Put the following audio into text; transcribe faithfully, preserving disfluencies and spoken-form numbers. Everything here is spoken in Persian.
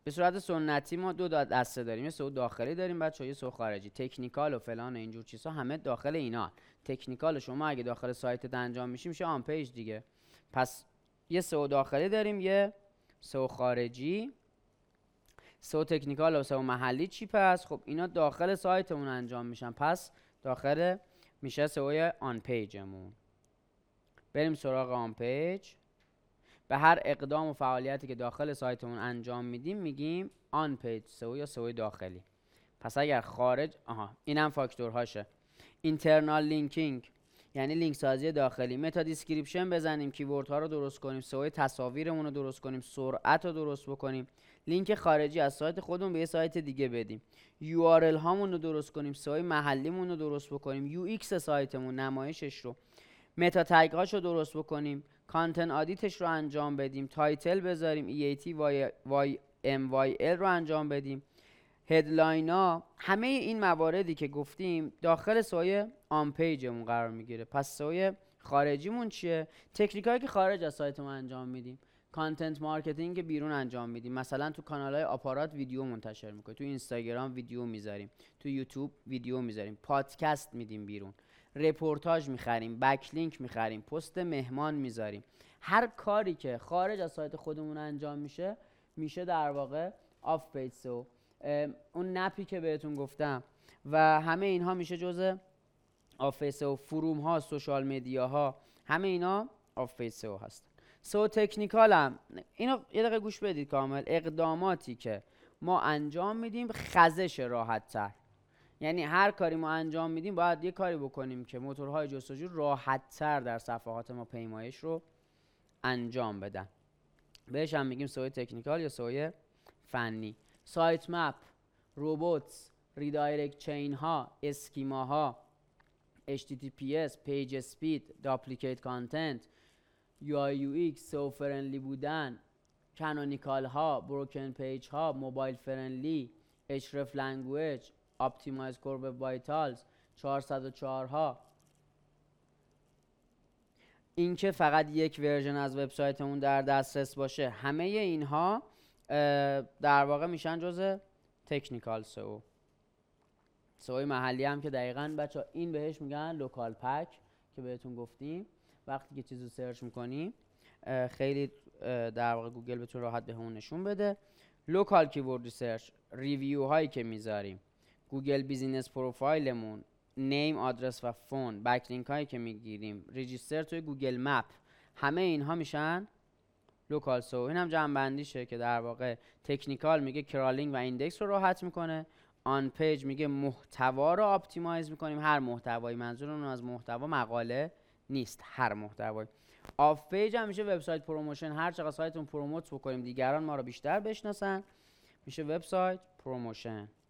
به صورت سنتی ما دو دسته داریم، یه سئو داخلی داریم بچه‌ها، یه سئو خارجی. تکنیکال و فلان و اینجور چیزها همه داخل اینا. تکنیکال شما اگه داخل سایتت انجام میشه میشه آن پیج دیگه. پس یه سئو داخلی داریم، یه سئو خارجی. سئو تکنیکال و سئو محلی چی پس؟ خب اینا داخل سایتمون انجام میشن، پس داخل میشه سئو آن پیجمون. بریم سراغ آن پیج. به هر اقدام و فعالیتی که داخل سایتمون انجام میدیم میگیم آن پیج سئو یا سئو داخلی. پس اگر خارج، آها اینم فاکتورهاشه. اینترنال لینکینگ یعنی لینک سازی داخلی. متا دیسکریپشن بزنیم، کیورد ها رو درست کنیم، سئو تصاویرمون رو درست کنیم، سرعت رو درست بکنیم، لینک خارجی از سایت خودمون به یه سایت دیگه بدیم، یو آر ال هامون رو درست کنیم، سئو محلیمون رو درست بکنیم، یو ایکس سایتمون نمایشش رو، متا تگ هاشو درست بکنیم، کانتنت آدیتش رو انجام بدیم، تایتل بذاریم، ای ای تی وای ام وای ال رو انجام بدیم، هدلاین ها. همه این مواردی که گفتیم داخل سئو آن پیجمون قرار میگیره. پس سئو خارجیمون چیه؟ تکنیکایی که خارج از سایتمون انجام میدیم. کانتنت مارکتینگ که بیرون انجام میدیم، مثلا تو کانال‌های آپارات ویدیو منتشر میکنیم، تو اینستاگرام ویدیو میذاریم، تو یوتیوب ویدیو میذاریم، پادکست میدیم بیرون، رپورتاج میخریم، بک لینک میخریم، پست مهمان میذاریم. هر کاری که خارج از سایت خودمون انجام میشه میشه در واقع آف پیج سئو. اون نپی که بهتون گفتم و همه اینها میشه جزء آف پیج سئو. فروم ها، سوشال مدیا ها، همه اینا آف پیج سئو هستن. سئو تکنیکال هم اینو یه دقیقه گوش بدید کامل. اقداماتی که ما انجام میدیم خزش راحت تر، یعنی هر کاری ما انجام میدیم باید یه کاری بکنیم که موتورهای جستجو راحت تر در صفحات ما پیمایش رو انجام بدن. بهش هم میگیم سئو تکنیکال یا سئو فنی. سایت مپ، روبوتس، ریدایرکت چین ها، اسکیما ها، اچ تی تی پی اس، پیج اسپید، داپلیکیت کانتنت، یو آی یو ایکس، سئو فرندلی بودن، کانونیکال ها، بروکن پیج ها، موبایل فرندلی، اشرف لنگویج، اپتیمایز کور وب وایتالز، چهارصد و چهار ها. این که فقط یک ورژن از وبسایتمون در دسترس باشه، همه اینها در واقع میشن جزء تکنیکال سئو. سئو محلی هم که دقیقاً بچه این بهش میگن لوکال پک که بهتون گفتیم. وقتی که چیزو سرچ میکنیم خیلی در واقع گوگل بهتون راحت بهمون نشون بده. لوکال کیورد ریسرچ، ریویو هایی که میذاریم، گوگل بیزینس پروفایلمون، نیم، آدرس و فون، بک لینک هایی که میگیریم، ریجیستر توی گوگل مپ، همه اینها میشن لوکال سئو. این هم جنبندیشه که در واقع تکنیکال میگه کرالینگ و ایندکس رو راحت میکنه، آن پیج میگه محتوا رو آپتیمایز میکنیم. هر محتوایی، منظورمون از محتوا مقاله نیست، هر محتوایی. آف پیج هم میشه وبسایت پروموشن. هر چقدر سایتمون پروموت بکنیم دیگران ما رو بیشتر بشناسن میشه وبسایت پروموشن.